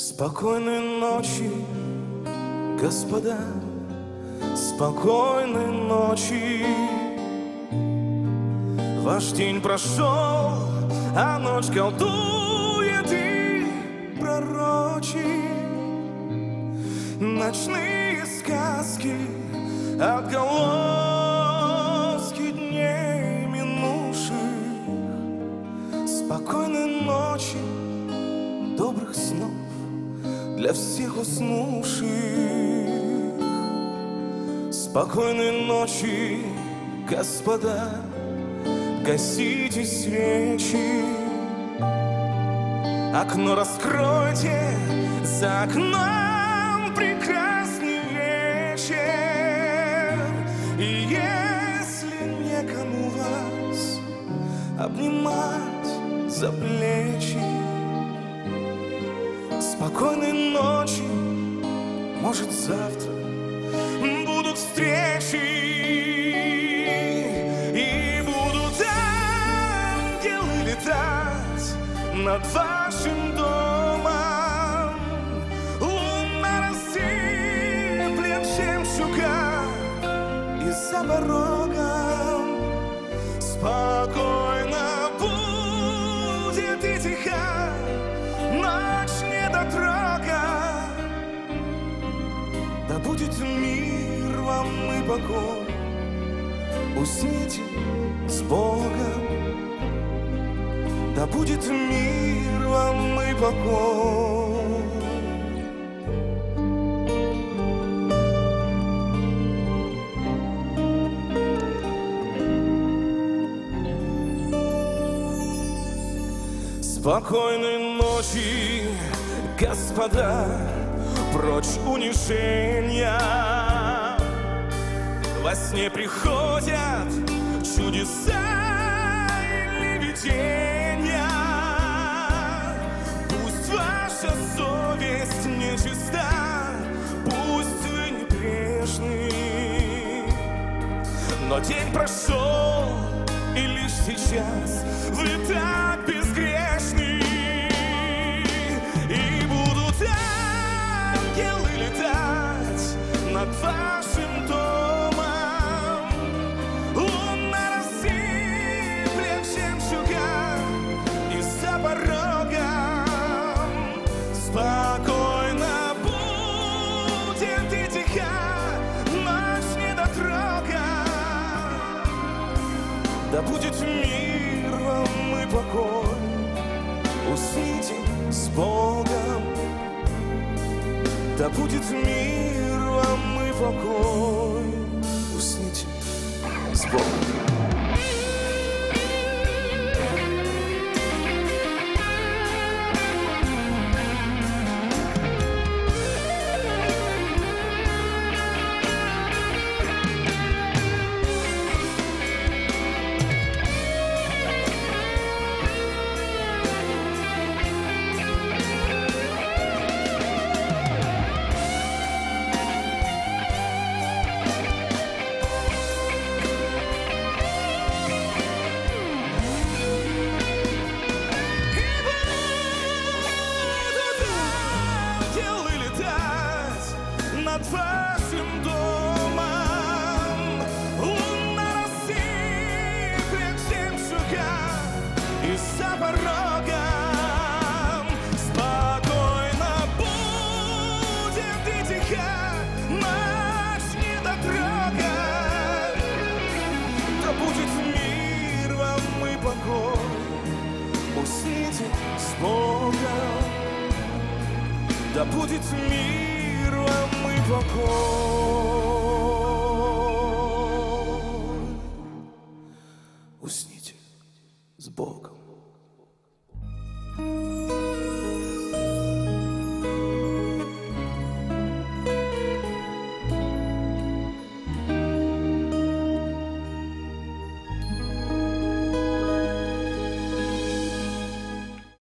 Спокойной ночи, господа, спокойной ночи. Ваш день прошел, а ночь колдует и пророчит ночные сказки, отголоски дней минувших. Спокойной ночи, добрых снов для всех уснувших. Спокойной ночи, господа, гасите свечи. Окно раскройте, за окном прекрасный вечер. И если некому вас обнимать за плечи, спокойной ночи, может завтра будут встречи. И будут ангелы летать над вашим домом. Луна рассыплет жемчуга и за порогом. Спокойно будет и тиха ночь недотрога. Да будет мир вам и покой, усните с Богом. Да будет мир вам и покой. Спокойной ночи, господа, прочь унижения. Во сне приходят чудеса или видения. Пусть ваша совесть нечиста, пусть вы не грешны, но день прошел, и лишь сейчас вы так безгрешны. И будут ангелы летать над вашим домом. Луна рассыплет жемчуга и за порогом. Спокойно будет и тиха ночь недотрога. Да будет мир вам и покой, усните с Богом. Да будет мир вам и покой, усните с Богом. Над вашим домом луна рассыплет жемчуга и за порогом. Спокойно будет и тиха ночь недотрога. Да будет мир вам и покой, усните с Богом. Да будет мир вам и покой.